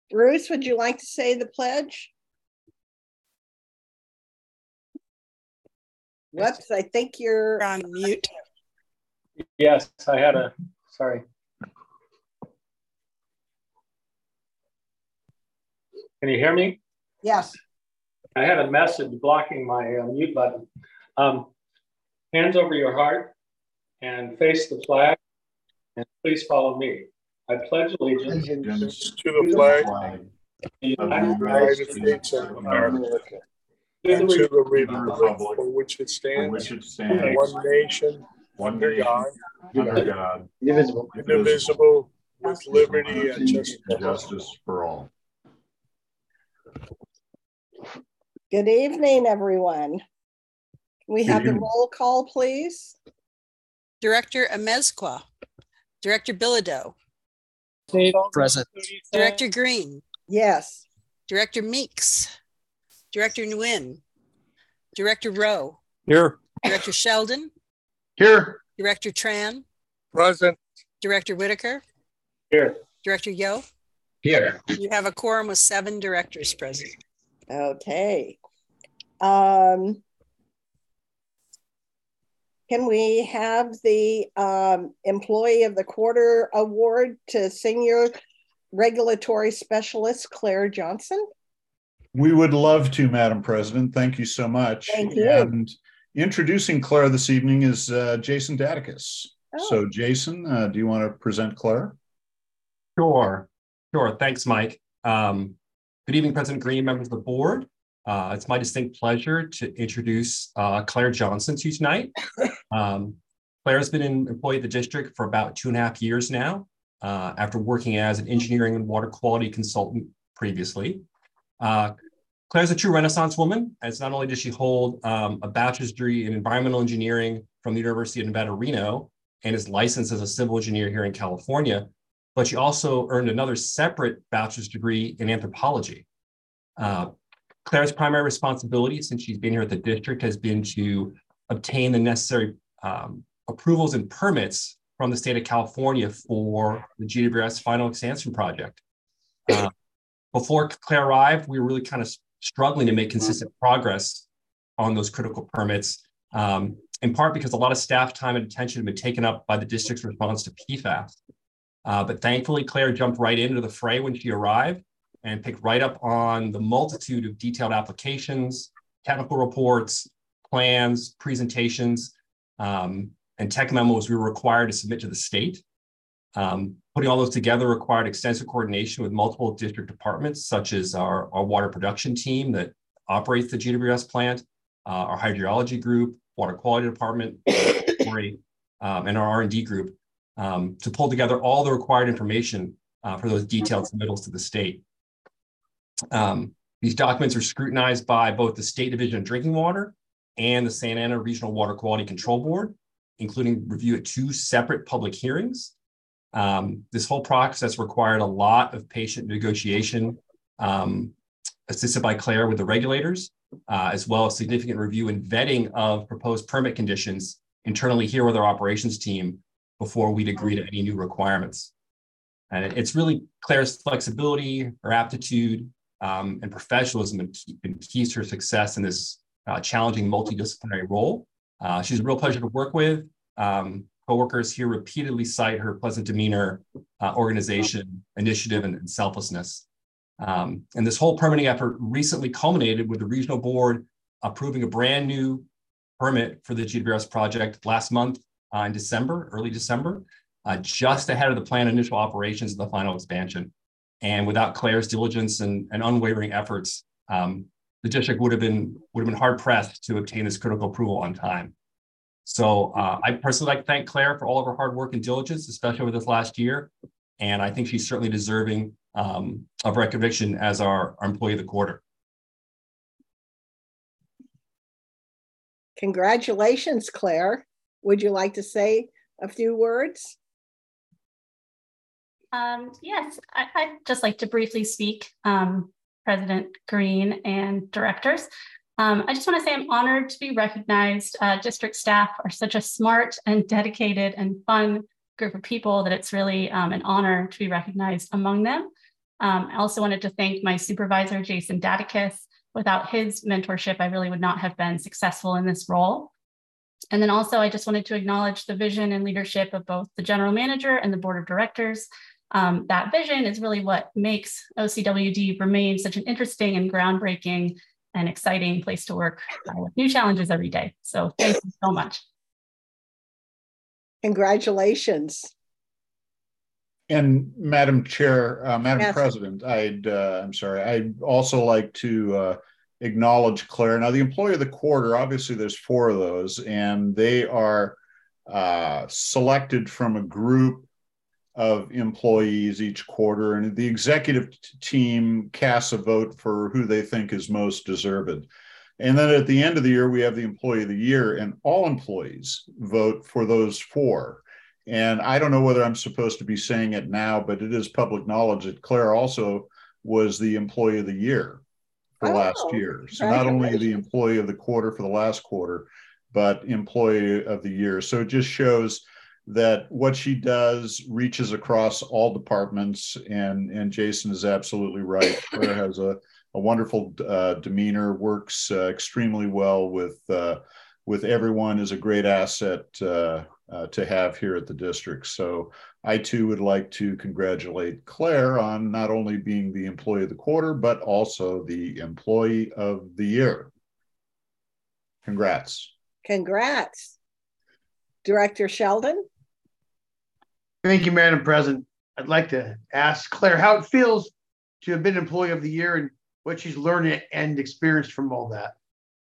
Ruth, would you like to say the pledge? Whoops, I think you're on mute. Yes, I had a, sorry. Can you hear me? Yes. I had a message blocking my mute button. Hands over your heart and face the flag, and please follow me. I pledge allegiance to the flag of the United States of America, and to the republic for which it stands, one nation, under God, indivisible, with liberty and justice for all. Good evening, everyone. Can we have the roll call, please? Director Amezcua, Director Bilodeau, present. Director Green, yes. Director Meeks, Director Nguyen, Director Rowe, Here. Director Sheldon, Here. Director Tran, present. Director Whitaker, here. Director Yo. Here. You have a quorum with 7 directors present. Okay. Can we have the Employee of the Quarter Award to Senior Regulatory Specialist Claire Johnson? We would love to, Madam President. Thank you so much. Thank you. And introducing Claire this evening is Jason Daticus. Oh. So Jason, do you want to present Claire? Sure. Thanks, Mike. Good evening, President Green, members of the board. It's my distinct pleasure to introduce Claire Johnson to you tonight. Claire has been an employee at the district for about 2.5 years now, after working as an engineering and water quality consultant previously. Claire's a true Renaissance woman, as not only does she hold a bachelor's degree in environmental engineering from the University of Nevada, Reno, and is licensed as a civil engineer here in California, but she also earned another separate bachelor's degree in anthropology. Claire's primary responsibility since she's been here at the district has been to obtain the necessary approvals and permits from the state of California for the GWS final expansion project. Before Claire arrived, we were really kind of struggling to make consistent progress on those critical permits, in part because a lot of staff time and attention had been taken up by the district's response to PFAS. But thankfully, Claire jumped right into the fray when she arrived and picked right up on the multitude of detailed applications, technical reports, plans, presentations, and tech memos we were required to submit to the state. Putting all those together required extensive coordination with multiple district departments, such as our water production team that operates the GWS plant, our hydrology group, water quality department, and our R&D group, to pull together all the required information for those detailed submittals to the state. These documents are scrutinized by both the State Division of Drinking Water and the Santa Ana Regional Water Quality Control Board, including review at 2 separate public hearings. This whole process required a lot of patient negotiation, assisted by Claire with the regulators, as well as significant review and vetting of proposed permit conditions internally here with our operations team before we'd agree to any new requirements. And it's really Claire's flexibility, her aptitude, and professionalism been keys to her success in this challenging multidisciplinary role. She's a real pleasure to work with. Coworkers here repeatedly cite her pleasant demeanor, organization, initiative, and selflessness. And this whole permitting effort recently culminated with the regional board approving a brand new permit for the GWS project last month in December, early December, just ahead of the planned initial operations of the final expansion. And without Claire's diligence and unwavering efforts, the district would have been hard pressed to obtain this critical approval on time. So I personally like to thank Claire for all of her hard work and diligence, especially over this last year. And I think she's certainly deserving of recognition as our employee of the quarter. Congratulations, Claire. Would you like to say a few words? Yes, I'd just like to briefly speak, President Green and directors. I just want to say I'm honored to be recognized. District staff are such a smart and dedicated and fun group of people that it's really an honor to be recognized among them. I also wanted to thank my supervisor, Jason Dadakis. Without his mentorship, I really would not have been successful in this role. And then also, I just wanted to acknowledge the vision and leadership of both the general manager and the board of directors. That vision is really what makes OCWD remain such an interesting and groundbreaking and exciting place to work with new challenges every day. So thank you so much. Congratulations. And Madam Chair, Madam Yes. President, I'd also like to acknowledge Claire. Now, the employee of the quarter, obviously there's 4 of those, and they are selected from a group of employees each quarter, and the executive team casts a vote for who they think is most deserved. And then at the end of the year, we have the employee of the year, and all employees vote for those 4. And I don't know whether I'm supposed to be saying it now, but it is public knowledge that Claire also was the employee of the year for last year. So not only the employee of the quarter for the last quarter, but employee of the year. So it just shows that what she does reaches across all departments, and Jason is absolutely right. Claire has a wonderful demeanor, works extremely well with everyone, is a great asset to have here at the district. So I too would like to congratulate Claire on not only being the employee of the quarter, but also the employee of the year. Congrats. Congrats. Director Sheldon. Thank you, Madam President. I'd like to ask Claire how it feels to have been Employee of the Year and what she's learned and experienced from all that.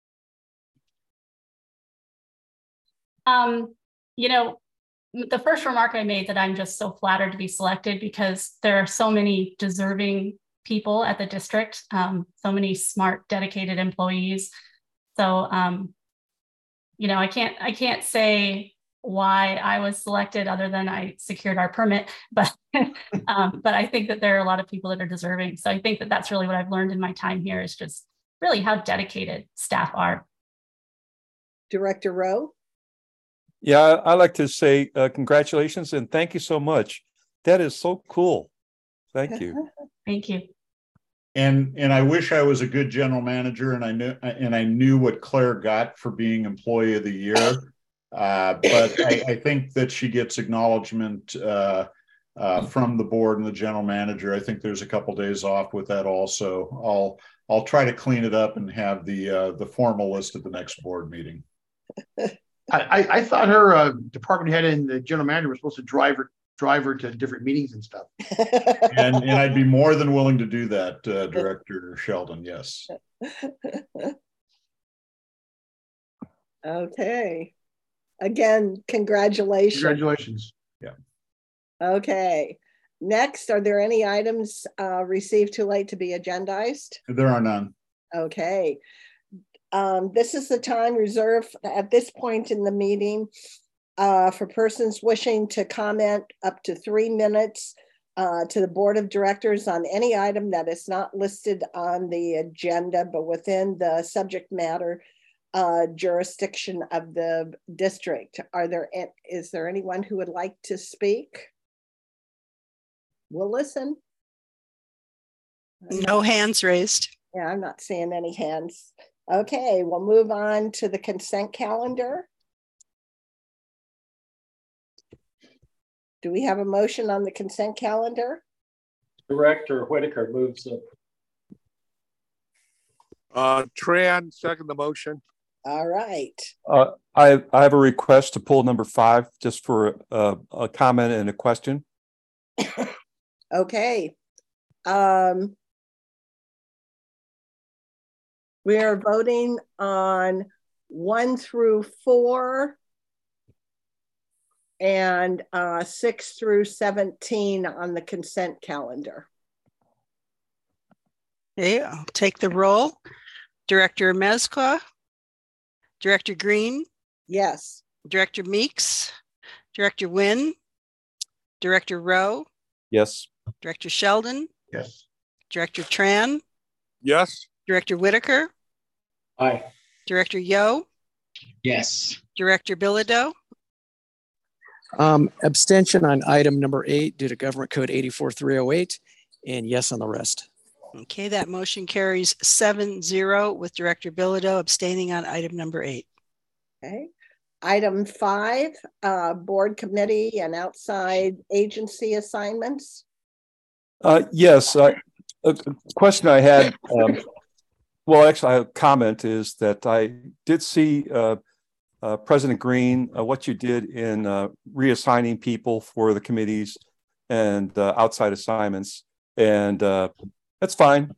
You know, the first remark I made that I'm just so flattered to be selected because there are so many deserving people at the district, so many smart, dedicated employees. So, you know, I can't say why I was selected other than I secured our permit, but I think that there are a lot of people that are deserving. So I think that that's really what I've learned in my time here is just really how dedicated staff are. Director Rowe. Yeah, I like to say congratulations and thank you so much. That is so cool. Thank you. Thank you. And I wish I was a good general manager and I knew what Claire got for being employee of the year. But I think that she gets acknowledgement from the board and the general manager. I think there's a couple days off with that also. I'll try to clean it up and have the formal list at the next board meeting. I thought her department head and the general manager were supposed to drive her to different meetings and stuff. and I'd be more than willing to do that, Director Sheldon. Yes. Okay. Again, congratulations. Congratulations. Yeah. Okay. Next, are there any items received too late to be agendized? There are none. Okay. This is the time reserved at this point in the meeting for persons wishing to comment up to 3 minutes to the Board of Directors on any item that is not listed on the agenda, but within the subject matter jurisdiction of the district. Is there anyone who would like to speak? We'll listen. No hands raised. Yeah, I'm not seeing any hands. Okay, we'll move on to the consent calendar. Do we have a motion on the consent calendar? Director Whitaker moves it. Tran, second the motion. All right. I have a request to pull number 5 just for a comment and a question. Okay. We are voting on 1 through 4 and 6 through 17 on the consent calendar. Okay, I'll take the roll. Director Mezcla, Director Green. Yes. Director Meeks, Director Nguyen, Director Rowe. Yes. Director Sheldon. Yes. Director Tran. Yes. Director Whitaker. Aye. Director Yo. Yes. Director Bilodeau. Abstention on item number 8 due to Government Code 84308 and yes on the rest. Okay, that motion carries 7-0 with Director Bilodeau abstaining on item number 8. Okay. Item 5, board committee and outside agency assignments. Yes, a question I had, well, actually, a comment is that I did see President Green, what you did in reassigning people for the committees and outside assignments, and that's fine.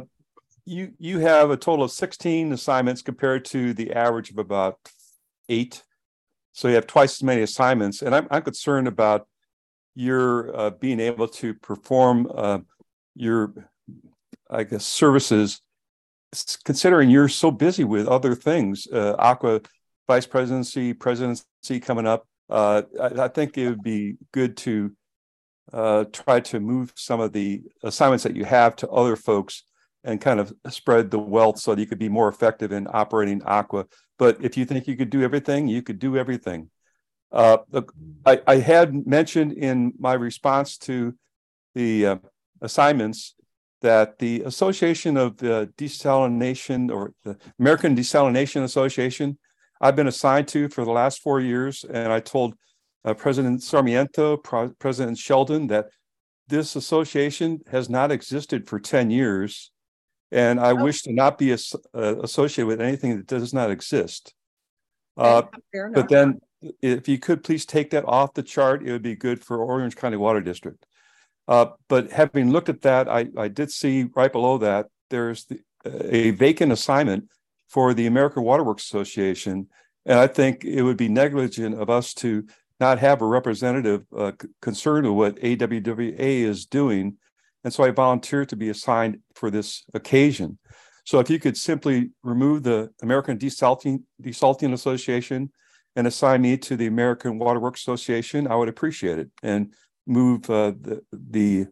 You have a total of 16 assignments compared to the average of about 8. So you have twice as many assignments, and I'm concerned about your being able to perform your, I guess, services, considering you're so busy with other things, Aqua Vice Presidency coming up. I think it would be good to try to move some of the assignments that you have to other folks and kind of spread the wealth so that you could be more effective in operating Aqua. But if you think you could do everything, you could do everything. I had mentioned in my response to the assignments that the Association of Desalination, or the American Desalination Association, I've been assigned to for the last 4 years, and I told President Sarmiento, President Sheldon, that this association has not existed for 10 years, and I wish to not be associated with anything that does not exist. But then, if you could please take that off the chart, it would be good for Orange County Water District. But having looked at that, I did see right below that there's a vacant assignment for the American Water Works Association, and I think it would be negligent of us to not have a representative concerned with what AWWA is doing, and so I volunteered to be assigned for this occasion. So if you could simply remove the American Desalting Association and assign me to the American Water Works Association, I would appreciate it, and move the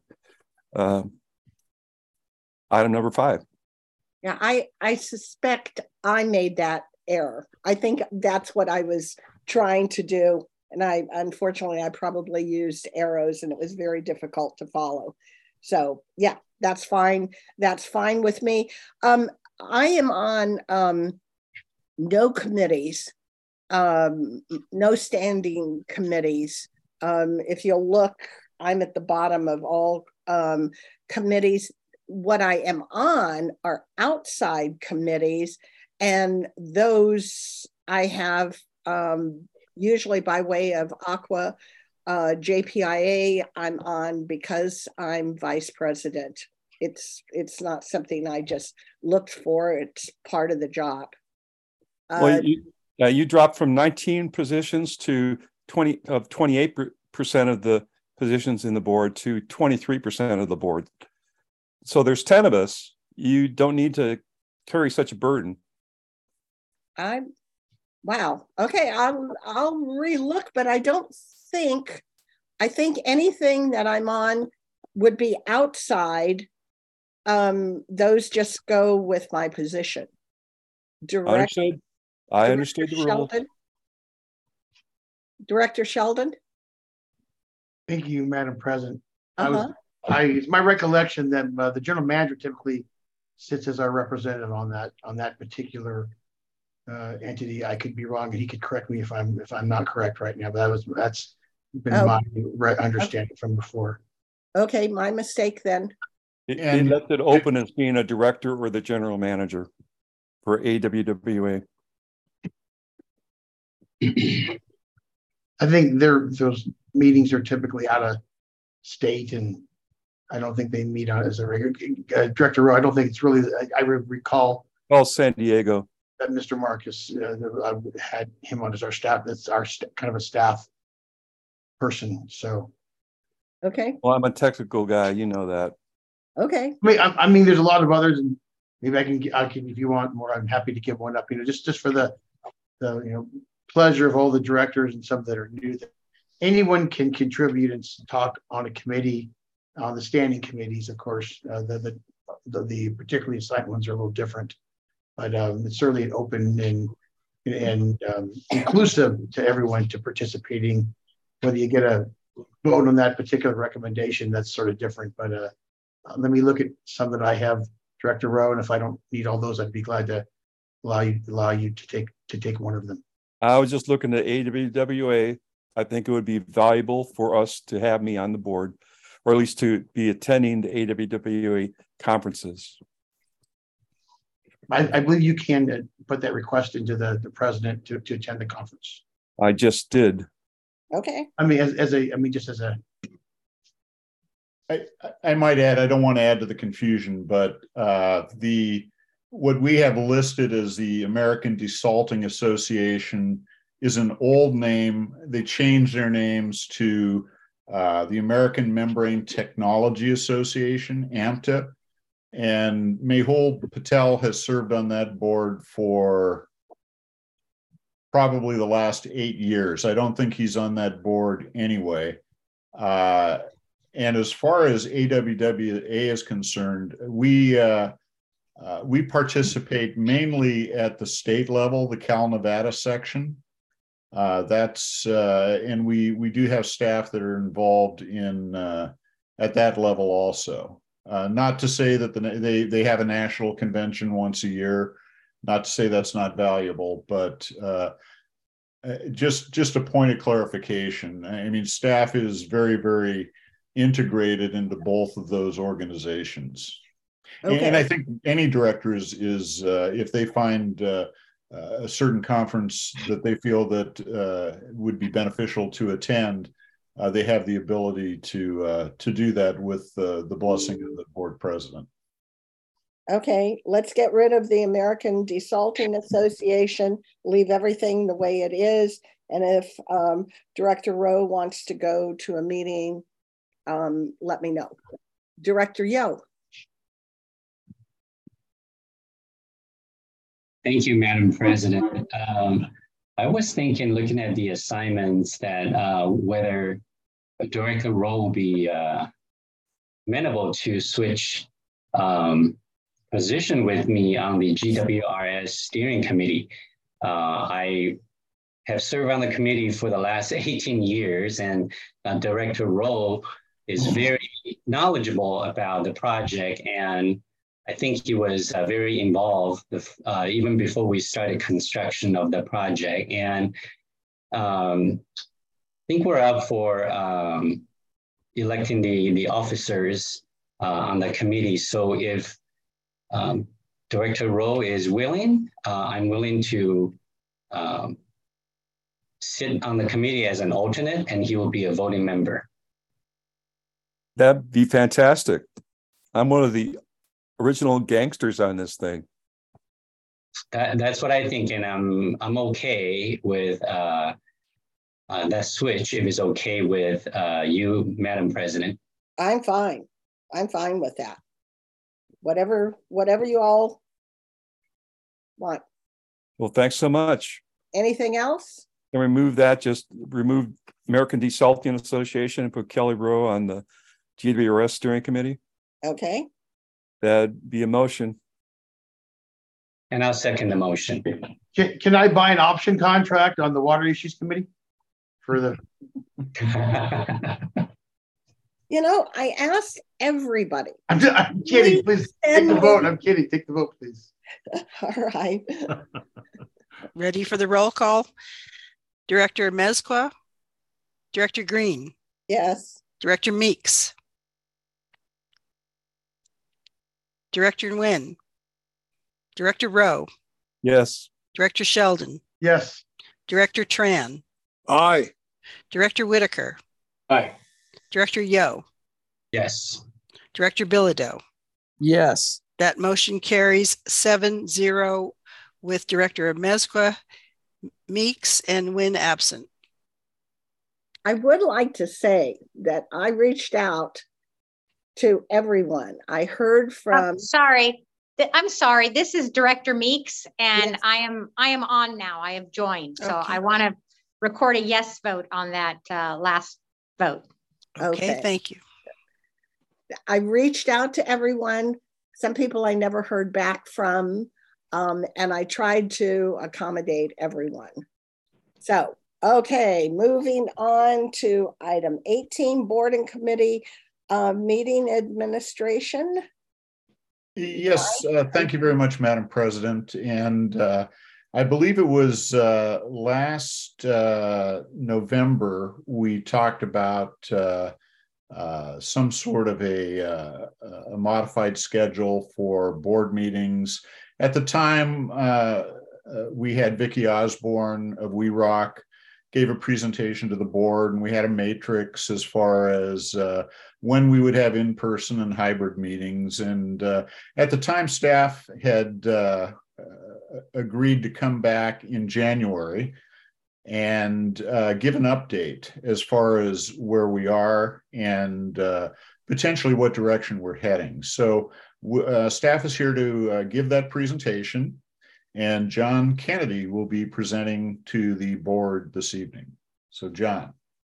item number 5. Yeah, I suspect I made that error. I think that's what I was trying to do. And unfortunately, I probably used arrows and it was very difficult to follow. So yeah, that's fine. That's fine with me. I am on no committees, no standing committees. If you'll look, I'm at the bottom of all committees. What I am on are outside committees, and those I have usually by way of Aqua, JPIA I'm on because I'm vice president. It's not something I just looked for. It's part of the job. Well, you dropped from 19 positions to 28% of the positions in the board to 23% of the board. So there's 10 of us. You don't need to carry such a burden. Wow. Okay, I'll relook, but I think anything that I'm on would be outside. Those just go with my position. I understood the rule. Director Sheldon. Thank you, Madam President. It's my recollection that the general manager typically sits as our representative on that particular entity. I could be wrong, and he could correct me if I'm not correct right now. But that's been my understanding from before. Okay, my mistake then. And left it open as being a director or the general manager for AWWA. I think those meetings are typically out of state, and I don't think they meet on as a regular. Director Rowe, I don't think it's really. I recall. Well, San Diego. That Mr. Marcus had him on as our staff. That's our kind of a staff person. So. Okay. Well, I'm a technical guy. You know that. Okay. I mean, there's a lot of others, and maybe I can, if you want more, I'm happy to give one up. Just for the pleasure of all the directors and some that are new. Anyone can contribute and talk on a committee, on the standing committees. Of course, the particularly assigned ones are a little different, but it's certainly open and inclusive to everyone to participating. Whether you get a vote on that particular recommendation, that's sort of different. But let me look at some that I have, Director Rowe, and if I don't need all those, I'd be glad to allow you to take one of them. I was just looking at AWWA. I think it would be valuable for us to have me on the board, or at least to be attending the AWWA conferences. I believe you can put that request into the president to attend the conference. I just did. Okay. I mean, I might add, I don't want to add to the confusion, but what we have listed as the American Desalting Association is an old name. They changed their names to the American Membrane Technology Association, AMTA. And Mehul Patel has served on that board for probably the last 8 years. I don't think he's on that board anyway. And as far as AWWA is concerned, we participate mainly at the state level, the Cal Nevada section. And we do have staff that are involved in at that level also. Not to say that they have a national convention once a year, not to say that's not valuable, but just a point of clarification. I mean, staff is very, very integrated into both of those organizations. Okay. And I think any director is if they find a certain conference that they feel that would be beneficial to attend, they have the ability to do that with the blessing of the board president. Okay, let's get rid of the American Desalting Association, leave everything the way it is. And if Director Rowe wants to go to a meeting, let me know. Director Yo. Thank you, Madam President. I was thinking, looking at the assignments, that whether Director Rowe will be amenable to switch position with me on the GWRS steering committee. I have served on the committee for the last 18 years, and Director Rowe is very knowledgeable about the project, and I think he was very involved even before we started construction of the project. And I think we're up for electing the officers on the committee. So if Director Rowe is willing, I'm willing to sit on the committee as an alternate, and he will be a voting member. That'd be fantastic. I'm one of the original gangsters on this thing. That's what I think, and I'm okay with that switch if it's okay with you, Madam President. I'm fine. I'm fine with that. Whatever you all want. Well, thanks so much. Anything else? Can we remove that? Just remove American Desalting Association and put Kelly Rowe on the GWRS steering committee. Okay. That'd be a motion. And I'll second the motion. Can I buy an option contract on the Water Issues Committee for the? You know, I asked everybody. I'm kidding. Please take the vote. I'm kidding. Take the vote, please. All right. Ready for the roll call? Director Mezqua, Director Green. Yes. Director Meeks. Director Nguyen. Director Rowe. Yes. Director Sheldon. Yes. Director Tran. Aye. Director Whitaker. Aye. Director Yo. Yes. Director Bilodeau. Yes. That motion carries 7-0 with Director Mezqua, Meeks, and Nguyen absent. I would like to say that I reached out to everyone. I heard from. I'm sorry. This is Director Meeks, and yes. I am on now. I have joined, so okay. I want to record a yes vote on that last vote. Okay, thank you. I reached out to everyone. Some people I never heard back from, and I tried to accommodate everyone. So, okay, moving on to item 18, Board and Committee Meeting administration. Yes, thank you very much, Madam President. And I believe it was last November, we talked about some sort of a modified schedule for board meetings. At the time, we had Vicki Osborne of We Rock gave a presentation to the board, and we had a matrix as far as when we would have in-person and hybrid meetings. And at the time, staff had agreed to come back in January and give an update as far as where we are and potentially what direction we're heading. So staff is here to give that presentation, and John Kennedy will be presenting to the board this evening. So John.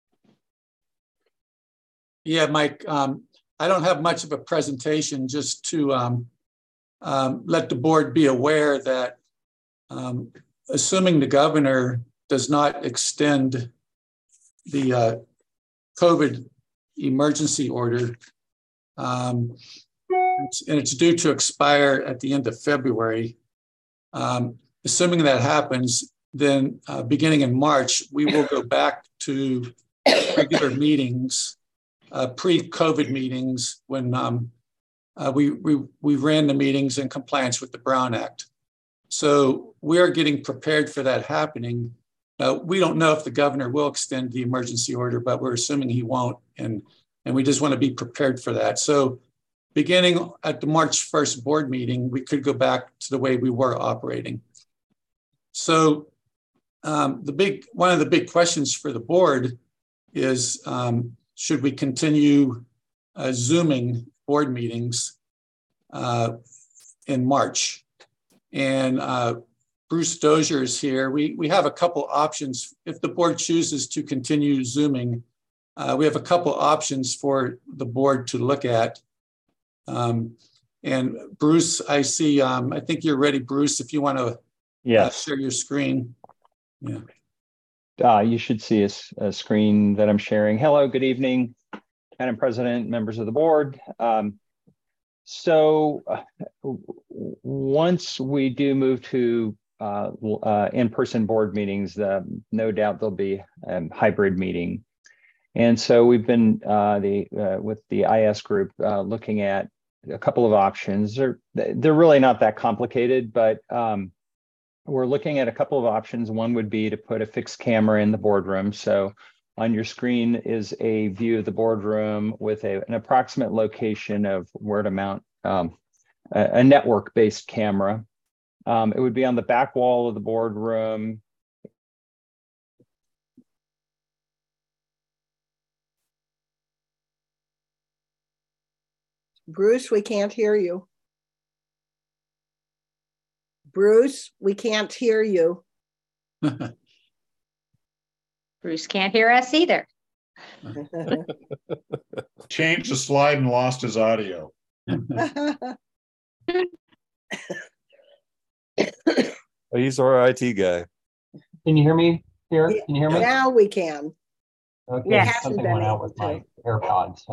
Yeah, Mike, I don't have much of a presentation, just to let the board be aware that assuming the governor does not extend the COVID emergency order, and it's due to expire at the end of February. Assuming that happens, then beginning in March, we will go back to regular meetings, pre-COVID meetings, when we ran the meetings in compliance with the Brown Act. So we are getting prepared for that happening. We don't know if the governor will extend the emergency order, but we're assuming he won't, and we just want to be prepared for that. So beginning at the March 1st board meeting, we could go back to the way we were operating. So one of the big questions for the board is, should we continue Zooming board meetings in March? And Bruce Dozier is here. We have a couple options. If the board chooses to continue Zooming, we have a couple options for the board to look at. And Bruce, I see, I think you're ready, Bruce, if you want to share your screen. Yeah. You should see a screen that I'm sharing. Hello, good evening, Madam President, members of the board. So once we do move to in-person board meetings, no doubt there'll be a hybrid meeting. And so we've been with the IS group looking at a couple of options. They're really not that complicated, but we're looking at a couple of options. One would be to put a fixed camera in the boardroom. So on your screen is a view of the boardroom with an approximate location of where to mount a network-based camera. It would be on the back wall of the boardroom. Bruce, we can't hear you. Bruce, we can't hear you. Bruce can't hear us either. Changed the slide and lost his audio. He's our IT guy. Can you hear me here? Can you hear me? Now we can. Okay, yeah. Something went out with my AirPods.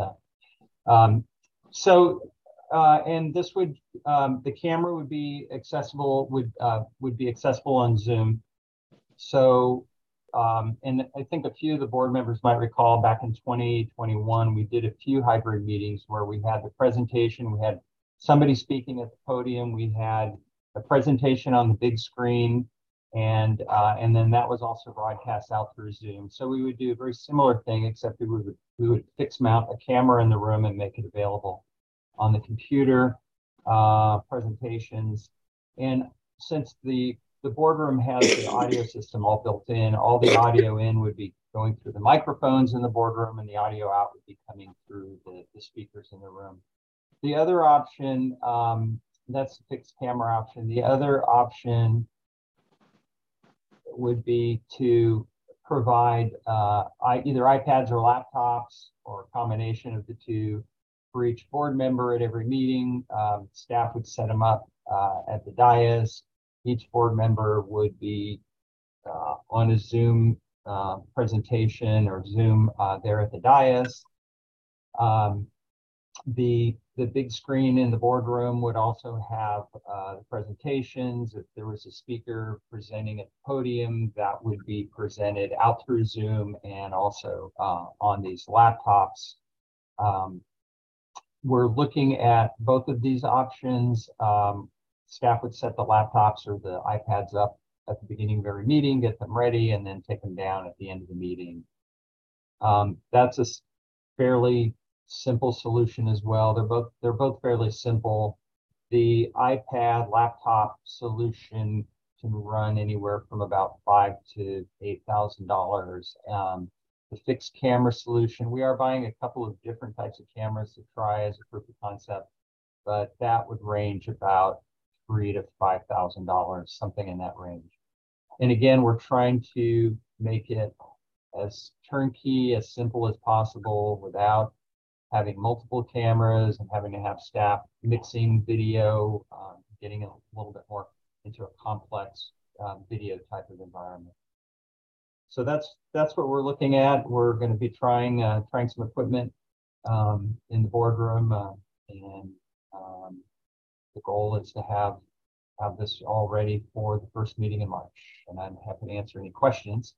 And this would, the camera would be accessible, would be accessible on Zoom. So, and I think a few of the board members might recall back in 2021, we did a few hybrid meetings where we had the presentation, we had somebody speaking at the podium, we had a presentation on the big screen, and then that was also broadcast out through Zoom. So we would do a very similar thing, except we would fix mount a camera in the room and make it available on the computer, presentations. And since the boardroom has the audio system all built in, all the audio in would be going through the microphones in the boardroom, and the audio out would be coming through the speakers in the room. The other option, that's the fixed camera option. The other option would be to provide either iPads or laptops, or a combination of the two, for each board member at every meeting. Staff would set them up at the dais. Each board member would be on a Zoom presentation or Zoom there at the dais. The big screen in the boardroom would also have the presentations. If there was a speaker presenting at the podium, that would be presented out through Zoom and also on these laptops. We're looking at both of these options. Staff would set the laptops or the iPads up at the beginning of every meeting, get them ready, and then take them down at the end of the meeting. That's a fairly simple solution as well. They're both fairly simple. The iPad laptop solution can run anywhere from about $5,000 to $8,000. The fixed camera solution, we are buying a couple of different types of cameras to try as a proof of concept, but that would range about $3,000 to $5,000, something in that range. And again, we're trying to make it as turnkey, as simple as possible without having multiple cameras and having to have staff mixing video, getting a little bit more into a complex video type of environment. So that's what we're looking at. We're going to be trying some equipment in the boardroom, and the goal is to have this all ready for the first meeting in March. And I'm happy to answer any questions.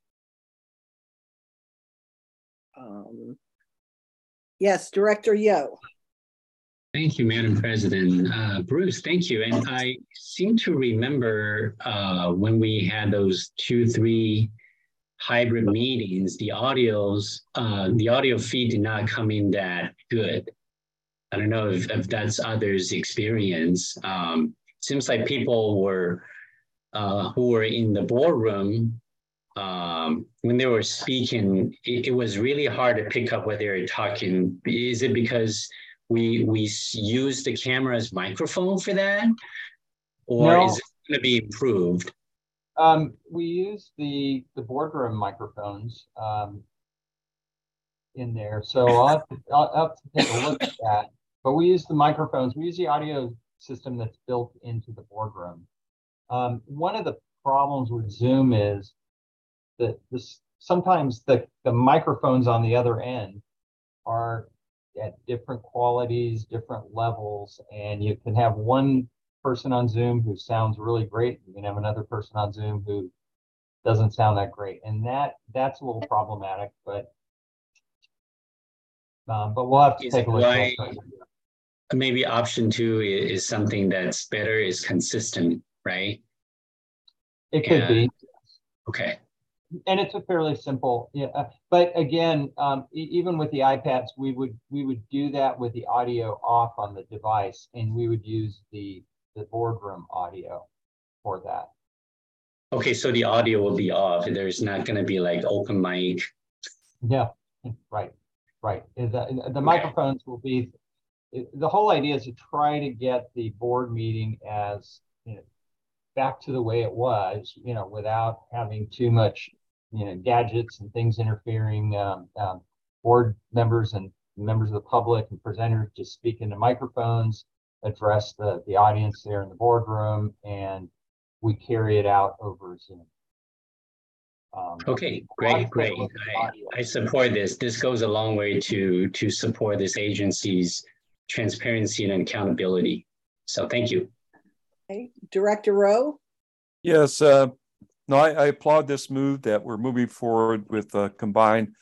Yes, Director Yo. Thank you, Madam President. Bruce, thank you. And I seem to remember when we had those 2-3 hybrid meetings, the audio feed did not come in that good. I don't know if that's others' experience. Seems like people were who were in the boardroom when they were speaking, it was really hard to pick up what they were talking. Is it because we use the camera as microphone for that, or is it going to be improved? We use the boardroom microphones in there, so I'll have to take a look at that. But we use the microphones. We use the audio system that's built into the boardroom. One of the problems with Zoom is that sometimes the microphones on the other end are at different qualities, different levels, and you can have one person on Zoom who sounds really great. You can have another person on Zoom who doesn't sound that great, and that's a little problematic. But we'll have to take a look at it. Maybe option 2 is something that's better, is consistent, right? It could be. Okay. And it's a fairly simple, but again, even with the iPads, we would do that with the audio off on the device, and we would use the boardroom audio for that. Okay, so the audio will be off. There's not going to be like open mic. Yeah, right. The microphones will be. The whole idea is to try to get the board meeting as back to the way it was, without having too much, gadgets and things interfering. Board members and members of the public and presenters just speak into microphones, address the audience there in the boardroom, and we carry it out over Zoom. Okay, great. I support this. This goes a long way to support this agency's transparency and accountability. So thank you. Okay. Director Rowe? Yes, no, I applaud this move that we're moving forward with combined,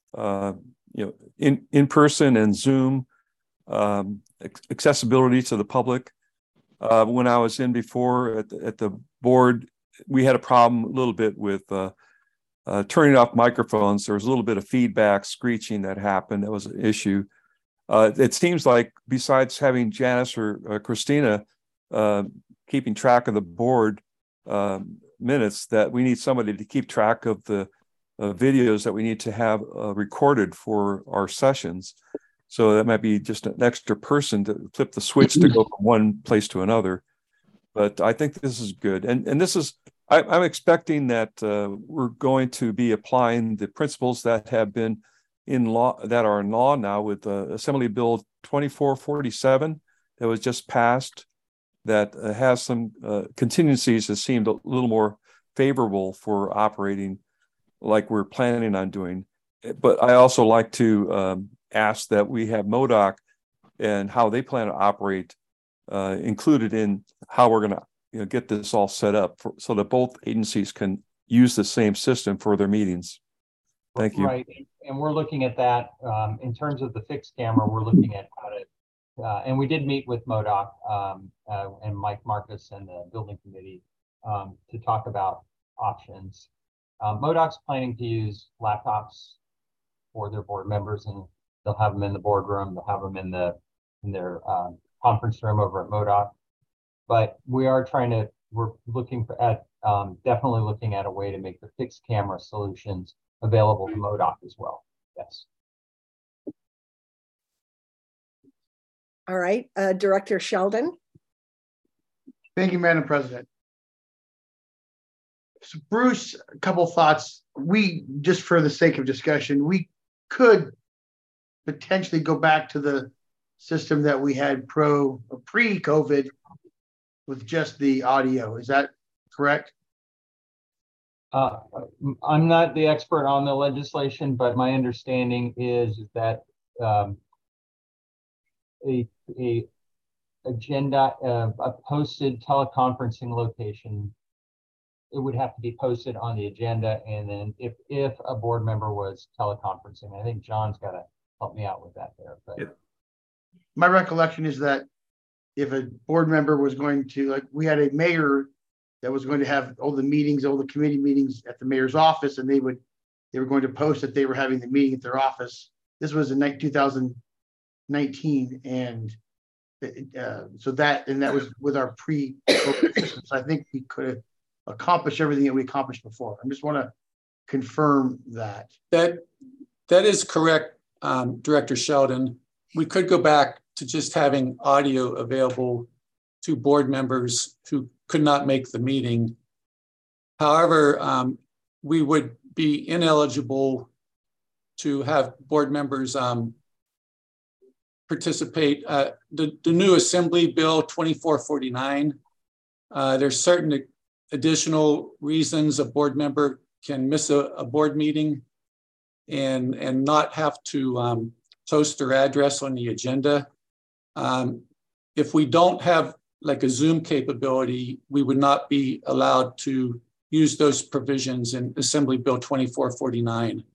in-person and Zoom accessibility to the public. When I was in before at the board, we had a problem a little bit with turning off microphones. There was a little bit of feedback, screeching that happened. That was an issue. It seems like besides having Janice or Christina keeping track of the board minutes, that we need somebody to keep track of the videos that we need to have recorded for our sessions. So that might be just an extra person to flip the switch to go from one place to another. But I think this is good. And this is, I'm expecting that we're going to be applying the principles that have been in law, that are in law now, with Assembly Bill 2447 that was just passed, that has some contingencies that seemed a little more favorable for operating like we're planning on doing. But I also like to ask that we have MODOC and how they plan to operate included in how we're going to get this all set up so that both agencies can use the same system for their meetings. Thank you. Right, and we're looking at that in terms of the fixed camera. We're looking at how to, and we did meet with MODOC and Mike Marcus and the building committee to talk about options. MODOC's planning to use laptops for their board members, and they'll have them in the boardroom. They'll have them in their conference room over at MODOC. But we are we're looking at definitely looking at a way to make the fixed camera solutions available to MODOC as well. Yes. All right, Director Sheldon. Thank you, Madam President. So Bruce, a couple thoughts. We, just for the sake of discussion, we could potentially go back to the system that we had pre-COVID with just the audio. Is that correct? I'm not the expert on the legislation, but my understanding is that a agenda, a posted teleconferencing location, it would have to be posted on the agenda. And then if a board member was teleconferencing, I think John's got to help me out with that there. But my recollection is that if a board member was going to, like, we had a mayor that was going to have all the meetings, all the committee meetings at the mayor's office, and they were going to post that they were having the meeting at their office. This was in 2019, and so that was with our pre-COVID system. So I think we could have accomplished everything that we accomplished before. I just want to confirm that. That is correct, Director Sheldon. We could go back to just having audio available to board members who could not make the meeting. However, we would be ineligible to have board members participate. The new Assembly Bill 2449, there's certain additional reasons a board member can miss a board meeting and not have to post their address on the agenda. If we don't have like a Zoom capability, we would not be allowed to use those provisions in Assembly Bill 2449.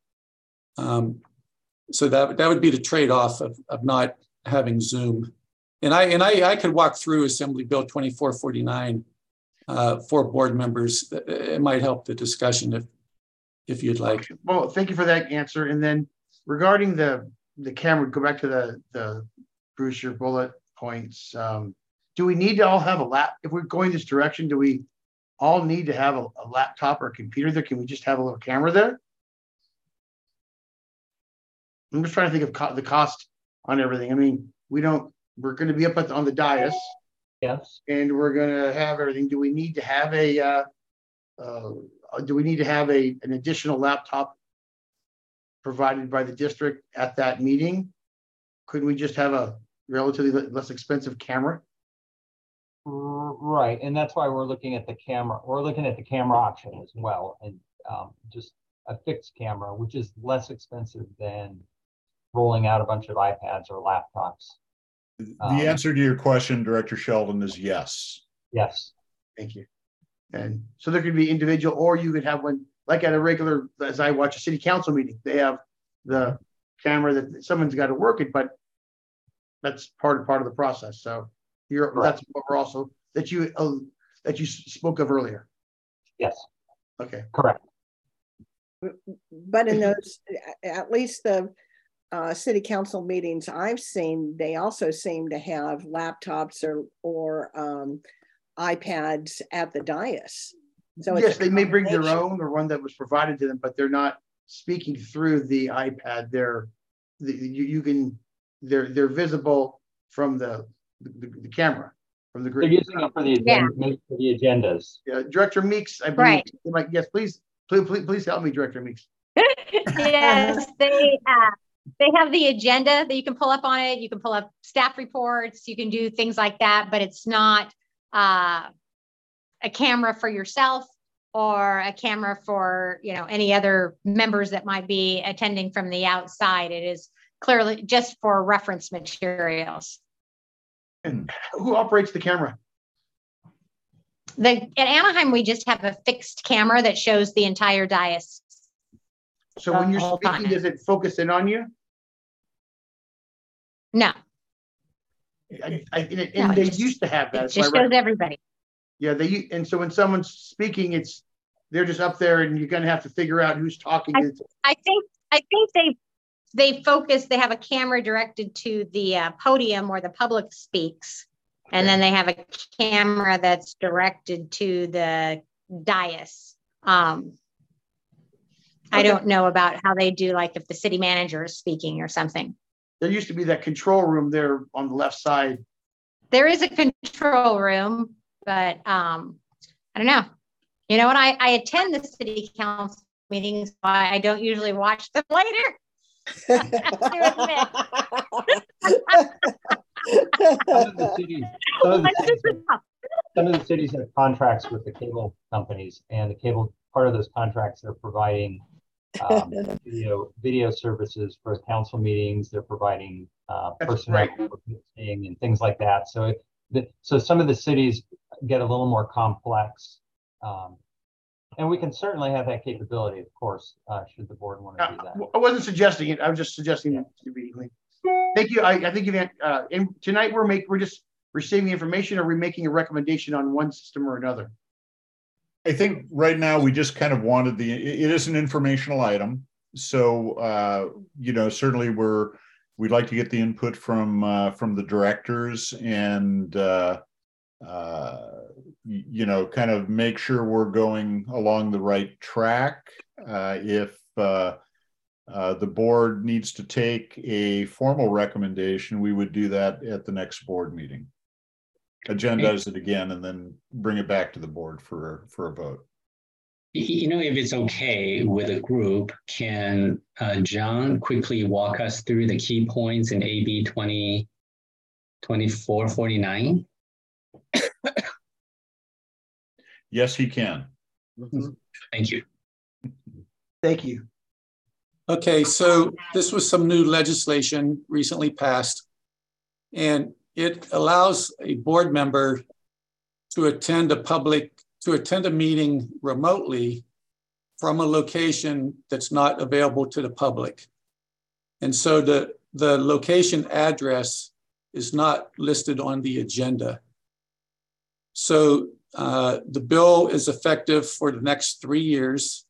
So that would be the trade-off of not having Zoom. And I could walk through Assembly Bill 2449 for board members. It might help the discussion if you'd like. Well, thank you for that answer. And then regarding the camera, go back to the Bruce, your bullet points. Do we need to all have if we're going this direction, do we all need to have a laptop or a computer there? Can we just have a little camera there? I'm just trying to think of the cost on everything. I mean, we're going to be up on the dais. Yes. And we're going to have everything. Do we need to have an additional laptop provided by the district at that meeting? Could we just have a relatively less expensive camera? Right, and that's why we're looking at the camera. We're looking at the camera option as well, and just a fixed camera, which is less expensive than rolling out a bunch of iPads or laptops. The answer to your question, Director Sheldon, is yes. Yes. Thank you. And so there could be individual, or you could have one like at a regular, as I watch a city council meeting, they have the camera that someone's got to work it, but that's part of the process. So that's what we're also that you spoke of earlier. Yes. Okay. Correct. But in those, at least the city council meetings I've seen, they also seem to have laptops or iPads at the dais. So yes, they may bring their own or one that was provided to them, but they're not speaking through the iPad. They're visible from the camera, from the grid. They're using it for the for the agendas. Yeah, Director Meeks, I believe. Right. Yes, please help me, Director Meeks. Yes, they have the agenda that you can pull up on it. You can pull up staff reports. You can do things like that, but it's not a camera for yourself or a camera for any other members that might be attending from the outside. It is clearly just for reference materials. And who operates the camera? At Anaheim, we just have a fixed camera that shows the entire dais. So when you're speaking, does it focus in on you? No. And they used to have that. It just shows everybody. Yeah, and so when someone's speaking, they're just up there, and you're going to have to figure out who's talking. I think they focus. They have a camera directed to the podium where the public speaks, and then they have a camera that's directed to the dais. I don't know about how they do, like if the city manager is speaking or something. There used to be that control room there on the left side. There is a control room, but I don't know. You know what? I attend the city council meetings, but I don't usually watch them later. Some of the cities have contracts with the cable companies, and part of those contracts are providing video services for council meetings. They're providing personnel and things like that. So some of the cities get a little more complex, and we can certainly have that capability, of course, should the board want to do that. I wasn't suggesting it. I was just suggesting it to be. Thank you. I think tonight we're just receiving the information, or we're making a recommendation on one system or another. I think right now we just kind of wanted it is an informational item. So, certainly we'd like to get the input from the directors and, kind of make sure we're going along the right track. If the board needs to take a formal recommendation, we would do that at the next board meeting. Agendize it again and then bring it back to the board for a vote. If it's okay with the group, can John quickly walk us through the key points in AB 2024-49? Yes, he can. Thank you. Thank you. Okay, so this was some new legislation recently passed, and it allows a board member to attend a meeting remotely from a location that's not available to the public. And so the location address is not listed on the agenda. So the bill is effective for the next 3 years.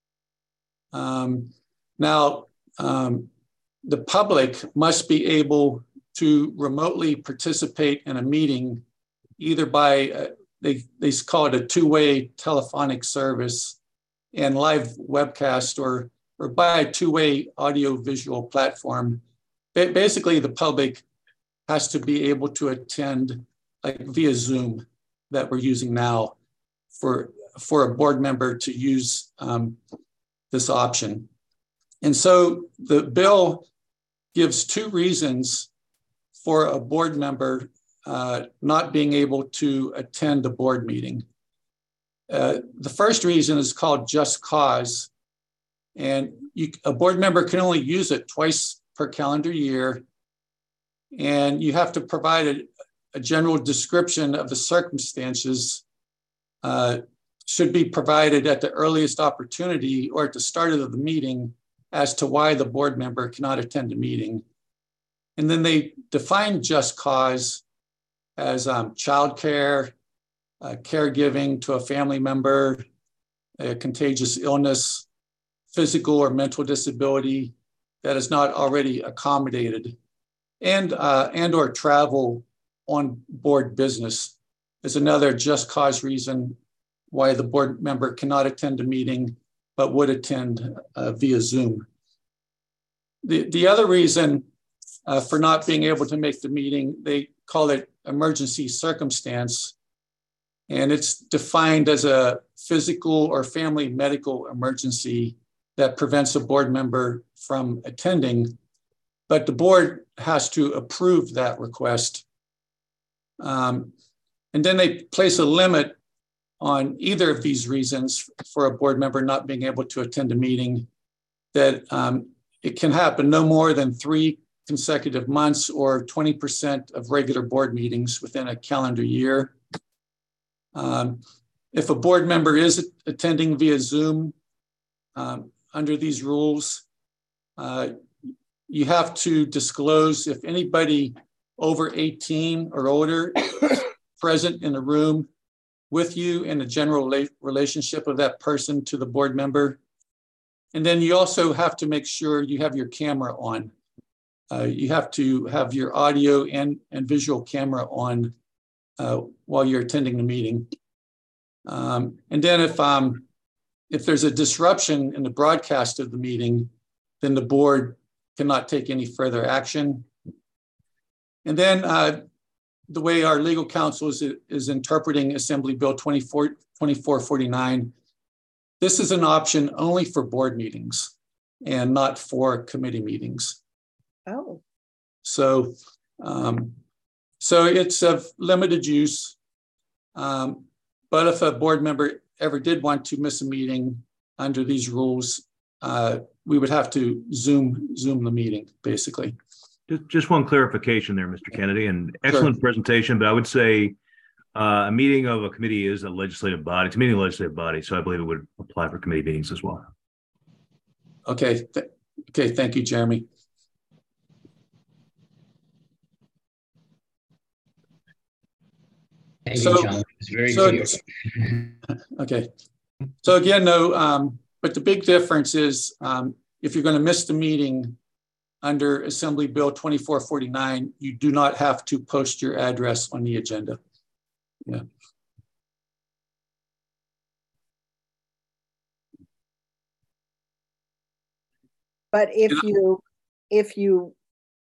Now, the public must be able to remotely participate in a meeting either by, they call it a two-way telephonic service and live webcast, or by a two-way audio-visual platform. Basically, the public has to be able to attend like via Zoom that we're using now for a board member to use this option. And so the bill gives 2 reasons for a board member not being able to attend a board meeting. The first reason is called just cause. And a board member can only use it twice per calendar year. And you have to provide a general description of the circumstances should be provided at the earliest opportunity or at the start of the meeting as to why the board member cannot attend a meeting. And then they define just cause as childcare, caregiving to a family member, a contagious illness, physical or mental disability that is not already accommodated, and or travel on board business is another just cause reason why the board member cannot attend a meeting but would attend via Zoom. The other reason for not being able to make the meeting, they call it emergency circumstance, and it's defined as a physical or family medical emergency that prevents a board member from attending, but the board has to approve that request. And then they place a limit on either of these reasons for a board member not being able to attend a meeting, that it can happen no more than 3 consecutive months or 20% of regular board meetings within a calendar year. If a board member is attending via Zoom, under these rules, you have to disclose if anybody over 18 or older is present in the room with you and the general relationship of that person to the board member. And then you also have to make sure you have your camera on. You have to have your audio and visual camera on while you're attending the meeting. And then if there's a disruption in the broadcast of the meeting, then the board cannot take any further action. And then the way our legal counsel is interpreting Assembly Bill 2449, this is an option only for board meetings and not for committee meetings. Oh. So, so it's of limited use. But if a board member ever did want to miss a meeting under these rules, we would have to Zoom the meeting, basically. Just one clarification there, Mr. Kennedy, and excellent presentation, but I would say a meeting of a committee is a legislative body. It's a meeting of a legislative body, so I believe it would apply for committee meetings as well. Okay, okay, thank you, Jeremy. Thank you, John. It's very clear. Okay, so again, though, but the big difference is if you're going to miss the meeting under Assembly Bill 2449, you do not have to post your address on the agenda. Yeah. But if you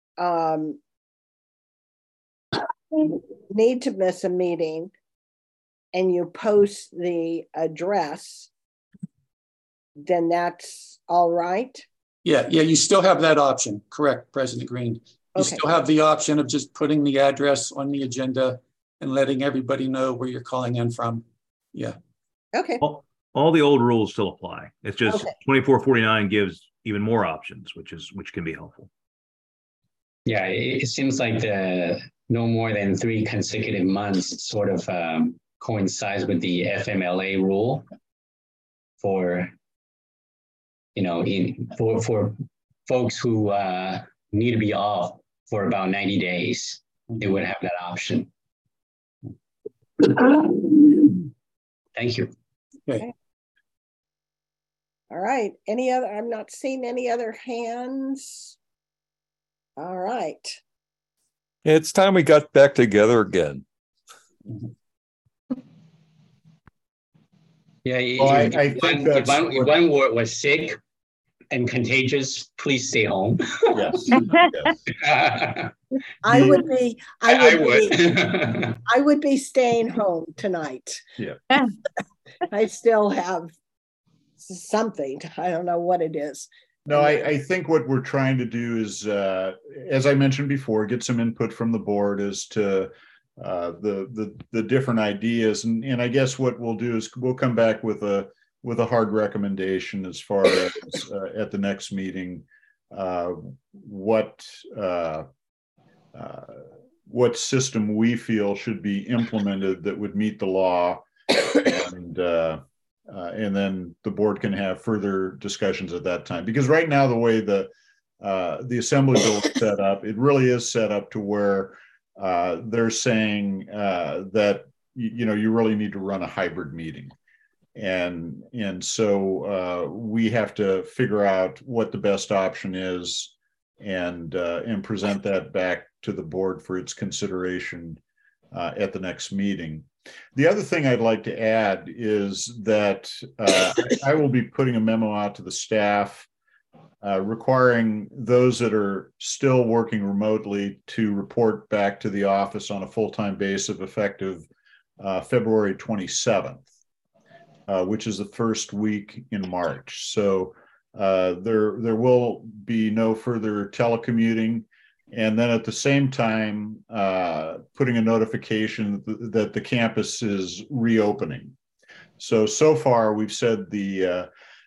need to miss a meeting and you post the address, then that's all right? Yeah, you still have that option. Correct, President Green. You still have the option of just putting the address on the agenda and letting everybody know where you're calling in from. Yeah. Okay. All the old rules still apply. It's just 2449 gives even more options, which can be helpful. Yeah, it seems like the no more than 3 consecutive months sort of coincides with the FMLA rule for, you know, for folks who need to be off for about 90 days. They would have that option. Thank you. Okay. All right. Any other? I'm not seeing any other hands. All right. It's time we got back together again. Yeah, well, I think that's if one word was sick and contagious, please stay home. Yes. Yes. I would be staying home tonight. Yeah. I still have something. I don't know what it is. No, I think what we're trying to do is, as I mentioned before, get some input from the board as to the different ideas, and I guess what we'll do is we'll come back with a hard recommendation as far as at the next meeting what system we feel should be implemented that would meet the law, and then the board can have further discussions at that time. Because right now, the way the Assembly Bill is set up, it really is set up to where they're saying that you really need to run a hybrid meeting, and so we have to figure out what the best option is and present that back to the board for its consideration at the next meeting. The other thing I'd like to add is that I will be putting a memo out to the staff requiring those that are still working remotely to report back to the office on a full-time basis effective February 27th, which is the first week in March. So there will be no further telecommuting. And then at the same time, putting a notification that the campus is reopening. So far we've said the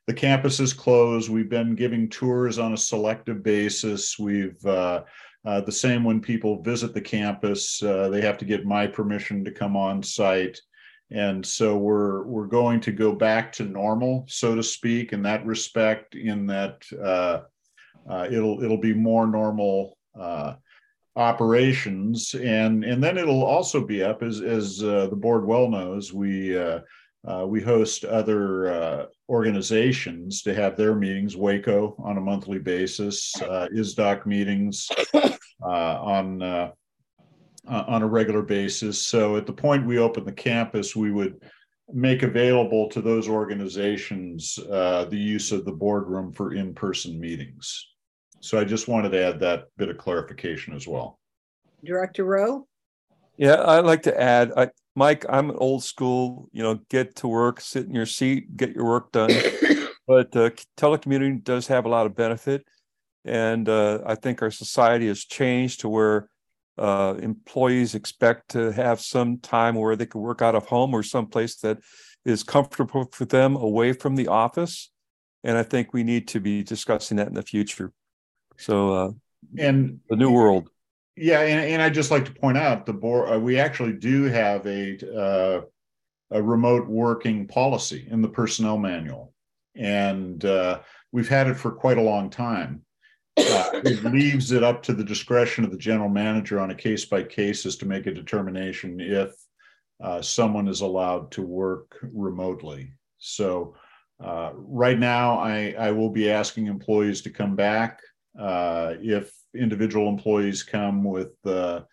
the campus is closed. We've been giving tours on a selective basis. We've the same when people visit the campus, they have to get my permission to come on site. And so we're going to go back to normal, so to speak, in that respect, in that it'll be more normal operations, and then it'll also be up as the board well knows. We host other organizations to have their meetings. Waco on a monthly basis, ISDOC meetings on a regular basis. So at the point we open the campus, we would make available to those organizations the use of the boardroom for in-person meetings. So I just wanted to add that bit of clarification as well. Director Rowe? Yeah, I'd like to add, Mike, I'm an old school, get to work, sit in your seat, get your work done. But telecommuting does have a lot of benefit. And I think our society has changed to where employees expect to have some time where they can work out of home or someplace that is comfortable for them away from the office. And I think we need to be discussing that in the future. So, and the new world. Yeah, and I'd just like to point out the board. We actually do have a remote working policy in the personnel manual, and we've had it for quite a long time. It leaves it up to the discretion of the general manager on a case-by-case as to make a determination if someone is allowed to work remotely. So right now, I will be asking employees to come back. If individual employees come with a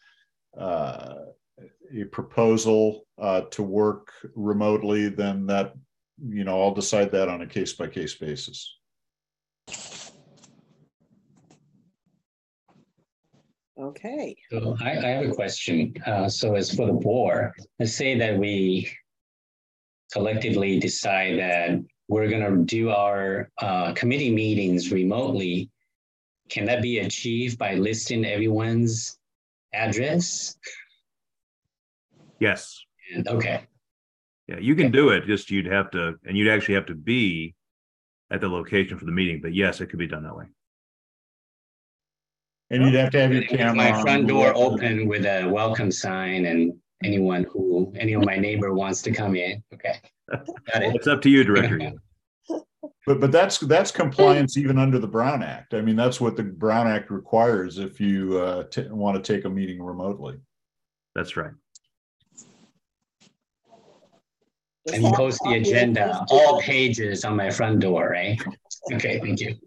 proposal to work remotely, then that, I'll decide that on a case-by-case basis. Okay. So I have a question. So as for the board, let's say that we collectively decide that we're going to do our committee meetings remotely. Can that be achieved by listing everyone's address? Yes. Okay. Yeah, you can do it. Just you'd actually have to be at the location for the meeting. But yes, it could be done that way. And you'd have to have your camera my on. front door open with a welcome sign, and any of my neighbor wants to come in. Okay. Got it. It's up to you, Director. But that's compliance even under the Brown Act. I mean, that's what the Brown Act requires if you want to take a meeting remotely. That's right. And you post the agenda, all pages on my front door, right? Okay, thank you.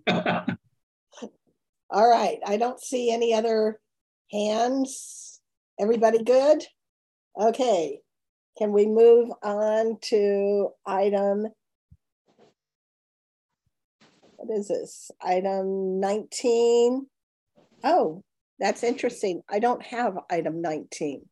All right, I don't see any other hands. Everybody good? Okay, can we move on to item, what is this? Item 19. Oh, that's interesting. I don't have item 19.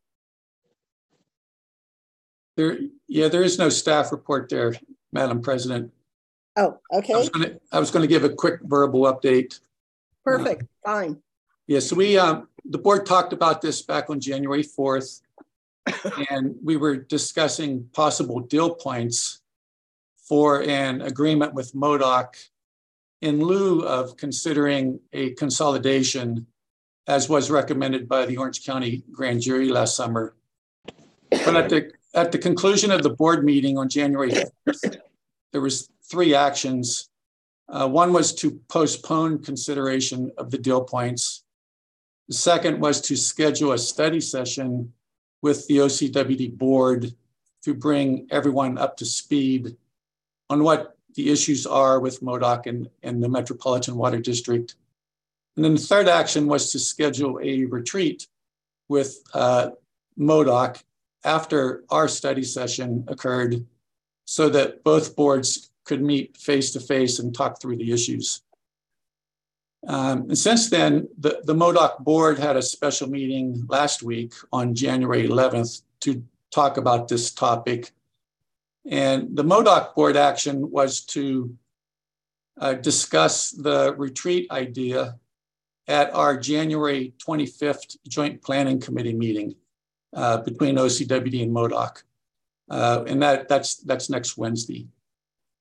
There is no staff report there, Madam President. Oh, okay. I was going to give a quick verbal update. Perfect, fine. Yeah, so the board talked about this back on January 4th, and we were discussing possible deal points for an agreement with MODOC in lieu of considering a consolidation as was recommended by the Orange County Grand Jury last summer. But at the conclusion of the board meeting on January 5th, there was 3 actions. One was to postpone consideration of the deal points. The second was to schedule a study session with the OCWD board to bring everyone up to speed on what the issues are with MODOC and the Metropolitan Water District. And then the third action was to schedule a retreat with MODOC after our study session occurred so that both boards could meet face-to-face and talk through the issues. And since then, the MODOC board had a special meeting last week on January 11th to talk about this topic. And the MODOC board action was to discuss the retreat idea at our January 25th Joint Planning Committee meeting between OCWD and MODOC. And that's next Wednesday.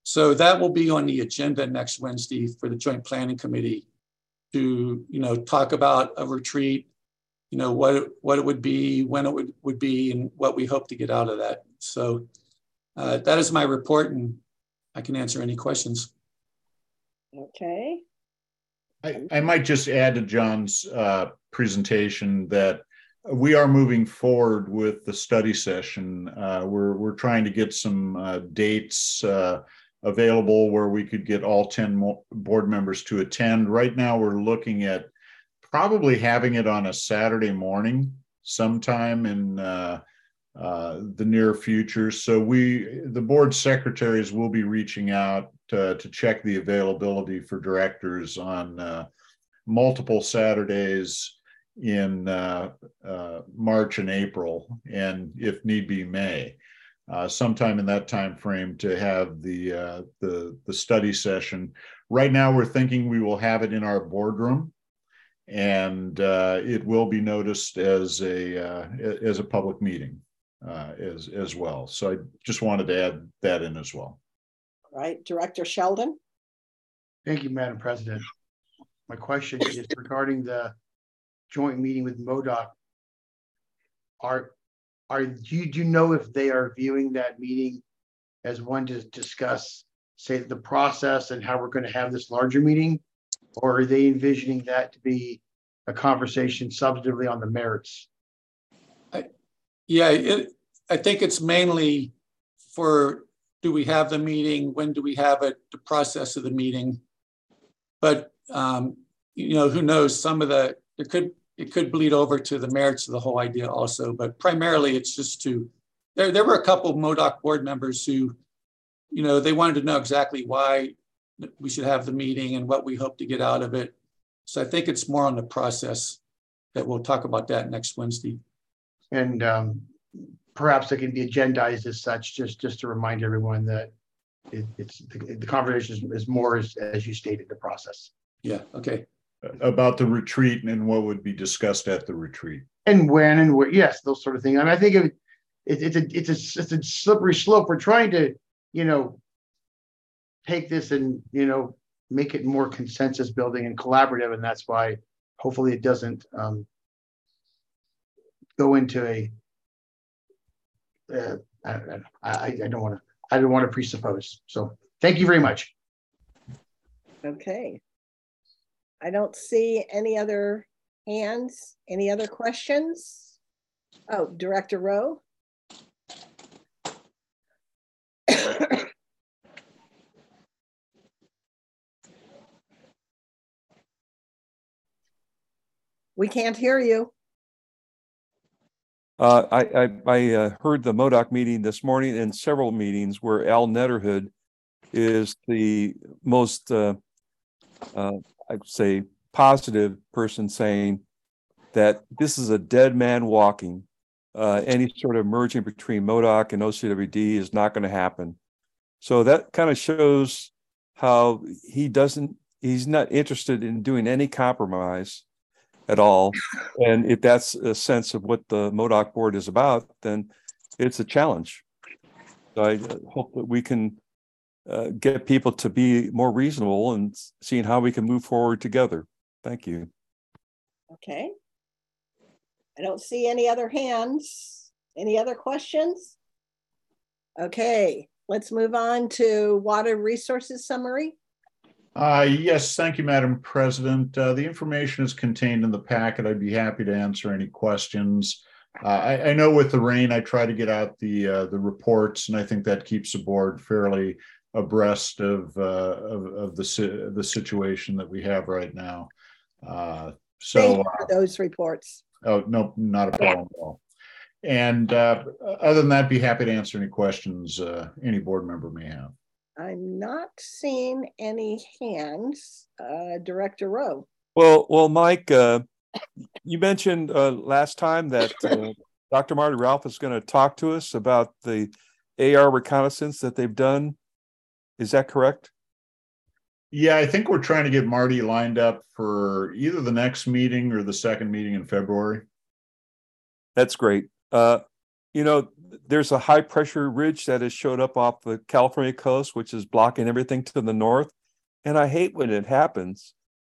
So that will be on the agenda next Wednesday for the Joint Planning Committee to, talk about a retreat, what it would be, when it would be, and what we hope to get out of that. So that is my report, and I can answer any questions. Okay. I might just add to John's presentation that we are moving forward with the study session. We're trying to get some dates available where we could get all 10 board members to attend. Right now, we're looking at probably having it on a Saturday morning sometime in the near future. So the board secretaries will be reaching out to check the availability for directors on multiple Saturdays in March and April, and if need be, May. Sometime in that time frame to have the study session. Right now, we're thinking we will have it in our boardroom, and it will be noticed as a public meeting as well. So I just wanted to add that in as well. All right, Director Sheldon. Thank you, Madam President. My question is regarding the joint meeting with MODOC. Do you know if they are viewing that meeting as one to discuss, say, the process and how we're going to have this larger meeting, or are they envisioning that to be a conversation substantively on the merits? I think it's mainly for, do we have the meeting? When do we have it? The process of the meeting. But who knows? It could bleed over to the merits of the whole idea also, but primarily it's just there were a couple of MODOC board members who, they wanted to know exactly why we should have the meeting and what we hope to get out of it. So I think it's more on the process that we'll talk about that next Wednesday. And perhaps it can be agendized as such, just to remind everyone that the conversation is more as you stated, the process. Yeah, okay. About the retreat and what would be discussed at the retreat, and when and where, yes, those sort of things. And I think it's a slippery slope. We're trying to take this and make it more consensus building and collaborative, and that's why hopefully it doesn't go into I don't want to presuppose. So thank you very much. Okay. I don't see any other hands. Any other questions? Oh, Director Rowe. We can't hear you. I heard the MODOC meeting this morning and several meetings where Al Netterhood is the most I'd say positive person, saying that this is a dead man walking. Any sort of merging between MODOC and OCWD is not going to happen. So that kind of shows how he's not interested in doing any compromise at all. And if that's a sense of what the MODOC board is about, then it's a challenge. So I hope that we can get people to be more reasonable and seeing how we can move forward together. Thank you. Okay. I don't see any other hands. Any other questions? Okay, let's move on to water resources summary. Yes, thank you, Madam President. The information is contained in the packet. I'd be happy to answer any questions. I know with the rain, I try to get out the reports, and I think that keeps the board fairly abreast of the situation that we have right now. Thank you for those reports. Oh, no, not a problem at all. And other than that, be happy to answer any questions any board member may have. I'm not seeing any hands. Director Rowe. Well, Mike, you mentioned last time that Dr. Marty Ralph is going to talk to us about the AR reconnaissance that they've done. Is that correct? Yeah, I think we're trying to get Marty lined up for either the next meeting or the second meeting in February. That's great. you know, there's a high pressure ridge that has showed up off the California coast, which is blocking everything to the north. And I hate when it happens.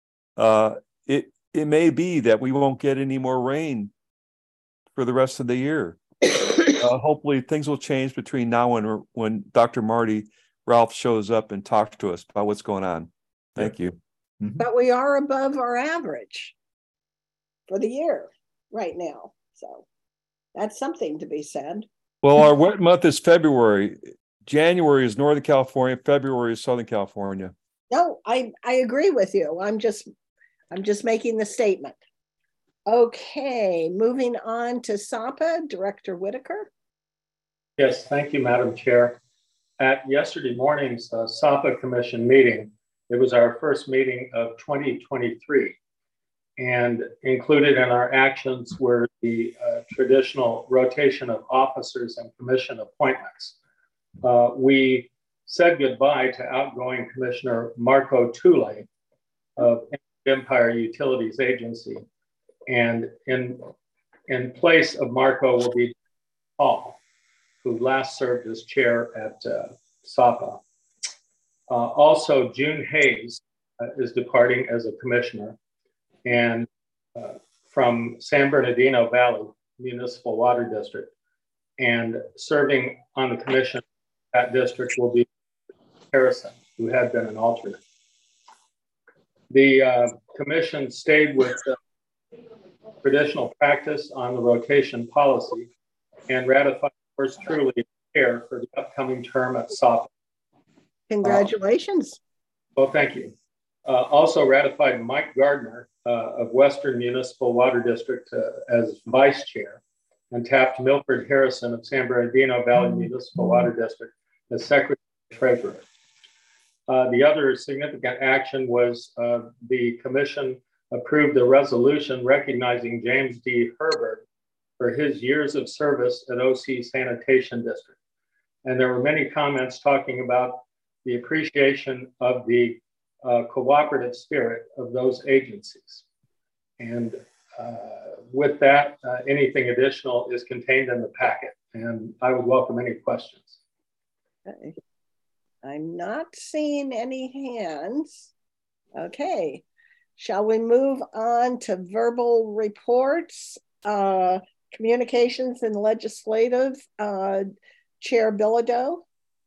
It may be that we won't get any more rain for the rest of the year. Hopefully things will change between now and when Dr. Marty Ralph shows up and talks to us about what's going on. Thank you. But we are above our average for the year right now. So that's something to be said. Well, our wet month is February. January is Northern California. February is Southern California. No, I agree with you. I'm just making the statement. Okay, moving on to SAPA, Director Whitaker. Yes, thank you, Madam Chair. At yesterday morning's SAPA Commission meeting, it was our first meeting of 2023. And included in our actions were the traditional rotation of officers and commission appointments. We said goodbye to outgoing Commissioner Marco Tulay of Empire Utilities Agency. And in place of Marco will be Paul, who last served as chair at SAPA. Also, June Hayes is departing as a commissioner, and from San Bernardino Valley Municipal Water District. And serving on the commission of that district will be Harrison, who had been an alternate. The commission stayed with the traditional practice on the rotation policy and ratified yours truly chair for the upcoming term at SAPA. Congratulations. Well, thank you. Also ratified Mike Gardner of Western Municipal Water District as vice chair, and tapped Milford Harrison of San Bernardino Valley Municipal Water District as secretary treasurer. The other significant action was the commission approved a resolution recognizing James D. Herbert for his years of service at OC Sanitation District. And there were many comments talking about the appreciation of the cooperative spirit of those agencies. And with that, anything additional is contained in the packet, and I would welcome any questions. Okay. I'm not seeing any hands. Okay, shall we move on to verbal reports, communications and legislative, Chair Bilodeau?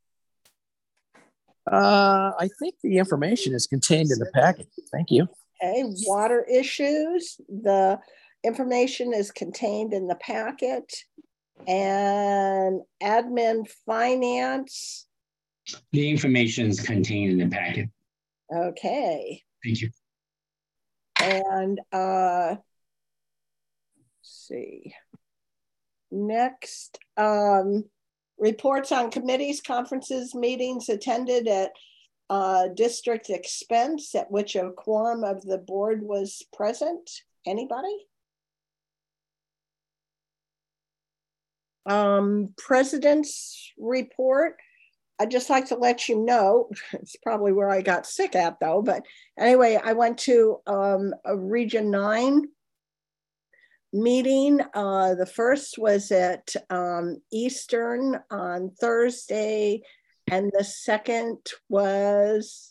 I think the information is contained in the packet. Thank you. Okay, water issues. The information is contained in the packet. And admin finance. The information is contained in the packet. Okay. Thank you. And let's see. Next, reports on committees, conferences, meetings attended at district expense at which a quorum of the board was present. Anybody? President's report. I'd just like to let you know, it's probably where I got sick at though, but anyway, I went to a Region 9 meeting. The first was at Eastern on Thursday, and the second was,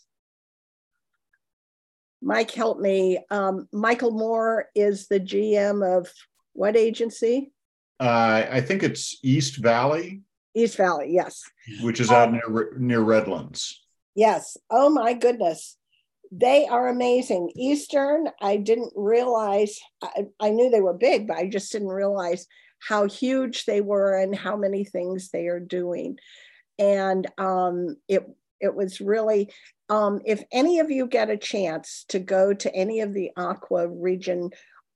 Mike, help me. Michael Moore is the GM of what agency? I think it's East Valley. East Valley, yes. Which is out near Redlands. Yes. Oh my goodness. They are amazing. Eastern, I didn't realize, I knew they were big, but I just didn't realize how huge they were and how many things they are doing. And it was really, if any of you get a chance to go to any of the Aqua Region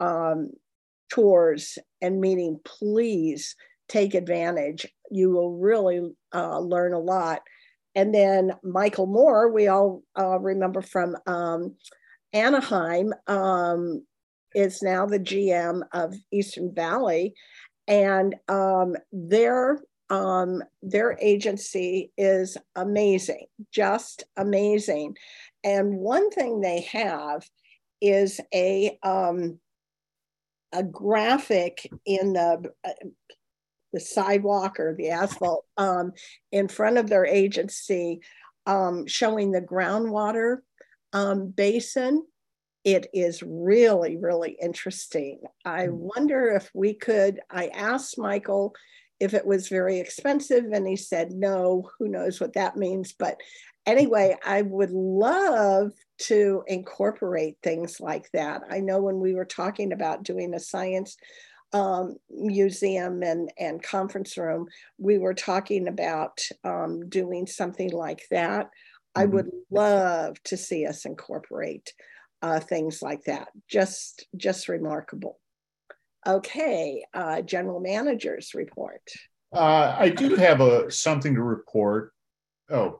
tours and meeting, please take advantage. You will really learn a lot. And then Michael Moore, we all remember from Anaheim, is now the GM of Eastern Valley, and their agency is amazing, just amazing. And one thing they have is a graphic in the sidewalk or the asphalt in front of their agency, showing the groundwater basin. It is really, really interesting. I wonder if we could, I asked Michael if it was very expensive and he said no. Who knows what that means, but anyway, I would love to incorporate things like that. I know when we were talking about doing a science museum and conference room, we were talking about doing something like that. I would love to see us incorporate things like that. Just remarkable. Okay, general manager's report. I do have something to report. Oh,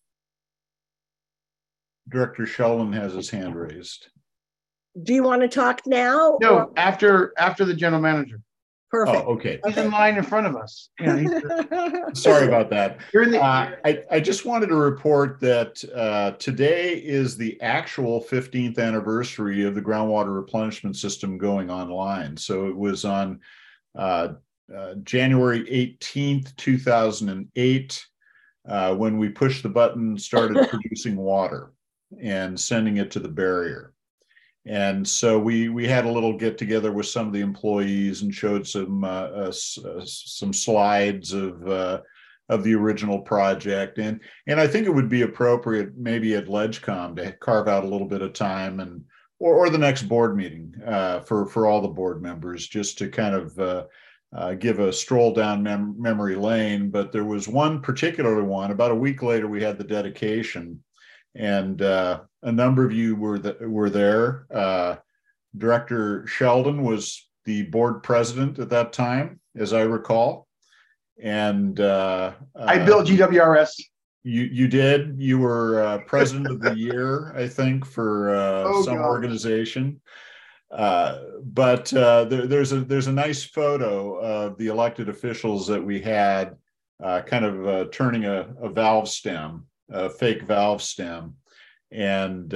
Director Sheldon has his hand raised. Do you want to talk now? No, or? after the general manager. Perfect. Oh, okay. He's in line in front of us. Sorry about that. I just wanted to report that today is the actual 15th anniversary of the groundwater replenishment system going online. So it was on January 18th, 2008, when we pushed the button and started producing water and sending it to the barrier. And so we had a little get together with some of the employees and showed some slides of the original project. And I think it would be appropriate maybe at LegCom to carve out a little bit of time or the next board meeting for all the board members, just to kind of give a stroll down memory lane. But there was one particular one. About a week later, we had the dedication. And a number of you were there. Director Sheldon was the board president at that time, as I recall. And I built GWRS. You did. You were president of the year, I think, for some organization. But there's a nice photo of the elected officials that we had, kind of turning a valve stem. A fake valve stem. And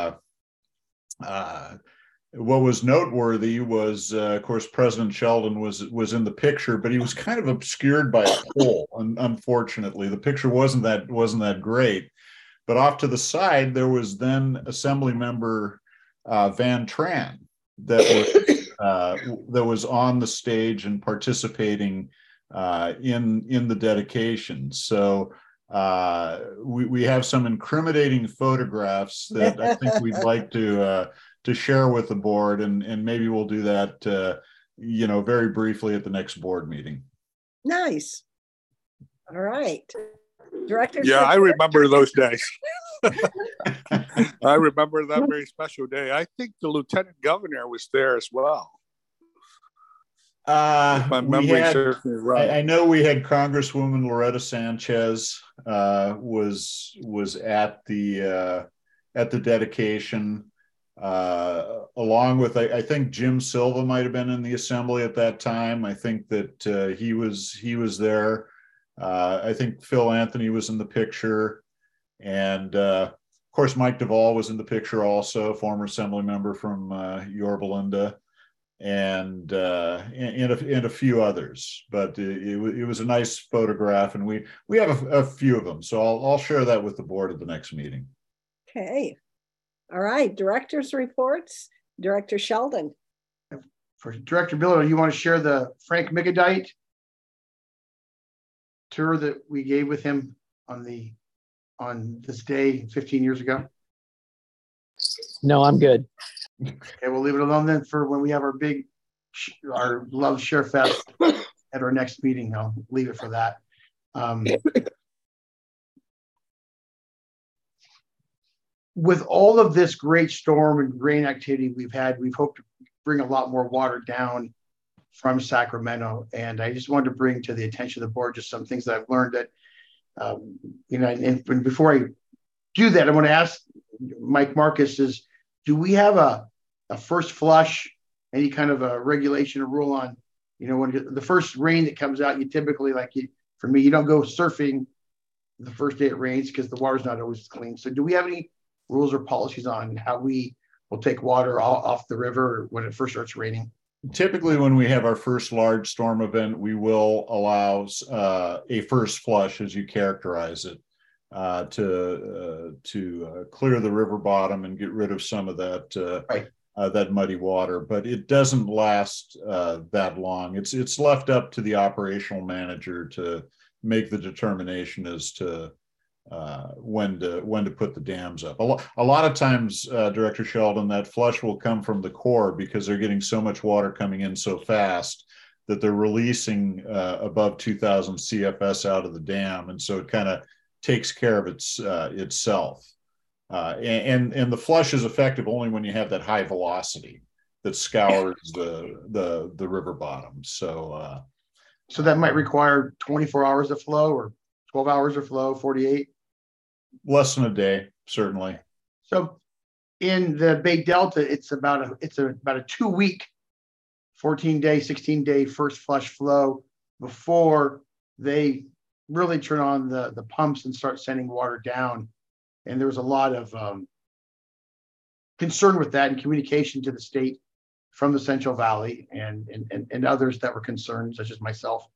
what was noteworthy was, of course, President Sheldon was in the picture, but he was kind of obscured by a pole. Unfortunately, the picture wasn't that great. But off to the side, there was then Assembly Member Van Tran that was on the stage and participating in the dedication. So we have some incriminating photographs that I think we'd like to share with the board, and maybe we'll do that very briefly at the next board meeting. Nice. All right. Director. Yeah, I remember those days. I remember that very special day. I think the Lieutenant Governor was there as well. My memory serves me right. I know we had Congresswoman Loretta Sanchez was at the dedication, along with I think Jim Silva might have been in the assembly at that time. I think that he was there. I think Phil Anthony was in the picture, and of course Mike Duvall was in the picture also, former assembly member from Yorba Linda. And a few others, but it was a nice photograph, and we have a few of them, so I'll share that with the board at the next meeting. Okay, all right. Director's reports. Director Sheldon. For Director Miller, you want to share the Frank Migadite tour that we gave with him on this day 15 years ago? No, I'm good. Okay, we'll leave it alone then for when we have our Love Share Fest at our next meeting. I'll leave it for that. With all of this great storm and rain activity we've had, we've hoped to bring a lot more water down from Sacramento. And I just wanted to bring to the attention of the board just some things that I've learned that, and before I do that, I want to ask Mike Marcus do we have a first flush, any kind of a regulation or rule on, when the first rain that comes out, you typically, for me, you don't go surfing the first day it rains because the water's not always clean. So do we have any rules or policies on how we will take water off the river when it first starts raining? typically when we have our first large storm event, we will allow a first flush, as you characterize it, to clear the river bottom and get rid of some of that that muddy water. But it doesn't last that long. It's left up to the operational manager to make the determination as to when to put the dams up. A lot of times, Director Sheldon, that flush will come from the Corps because they're getting so much water coming in so fast that they're releasing above 2,000 CFS out of the dam, and so it kind of takes care of itself. And the flush is effective only when you have that high velocity that scours the river bottom. So that might require 24 hours of flow, or 12 hours of flow, 48. Less than a day, certainly. So in the Bay Delta, it's about a 2-week, 14-day, 16-day first flush flow before they really turn on the pumps and start sending water down. And there was a lot of concern with that and communication to the state from the Central Valley and others that were concerned, such as myself.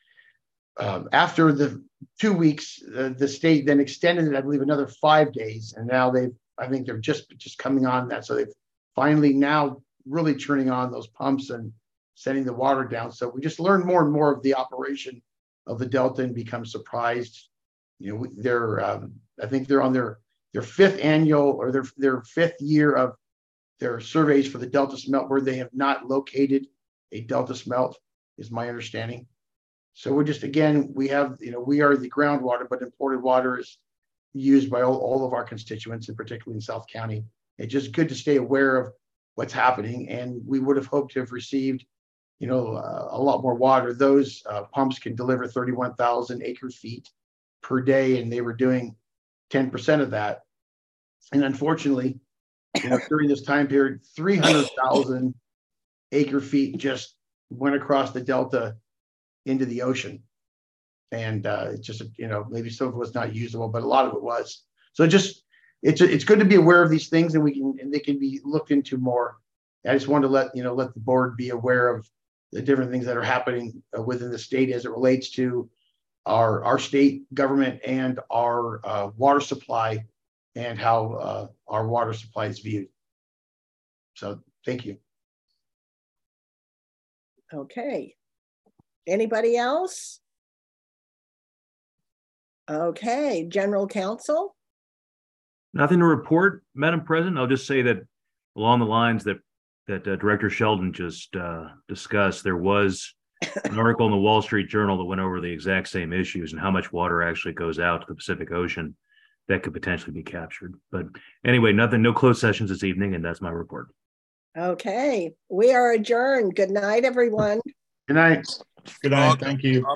After the 2 weeks, the state then extended it, I believe, another 5 days, and now I think they're just coming on that. So they've finally now really turning on those pumps and sending the water down. So we just learn more and more of the operation of the Delta and become surprised. You know, I think they're on their 5th annual, or their 5th year of their surveys for the Delta smelt, where they have not located a Delta smelt, is my understanding. So we're just, again, we are the groundwater, but imported water is used by all of our constituents, and particularly in South County. It's just good to stay aware of what's happening. And we would have hoped to have received, a lot more water. Those pumps can deliver 31,000 acre feet per day, and they were doing 10% of that. And unfortunately, during this time period, 300,000 acre feet just went across the Delta into the ocean. And just, maybe some of it was not usable, but a lot of it was. So it's good to be aware of these things, and they can be looked into more. I just wanted to let the board be aware of the different things that are happening within the state as it relates to our state government and our water supply, and how our water supply is viewed. So thank you. Okay. Anybody else? Okay, General Counsel. Nothing to report, Madam President. I'll just say that along the lines that Director Sheldon just discussed, there was an article in the Wall Street Journal that went over the exact same issues and how much water actually goes out to the Pacific Ocean that could potentially be captured. But anyway, no closed sessions this evening, and that's my report. Okay, we are adjourned. Good night, everyone. Good night. Good night. Thank you.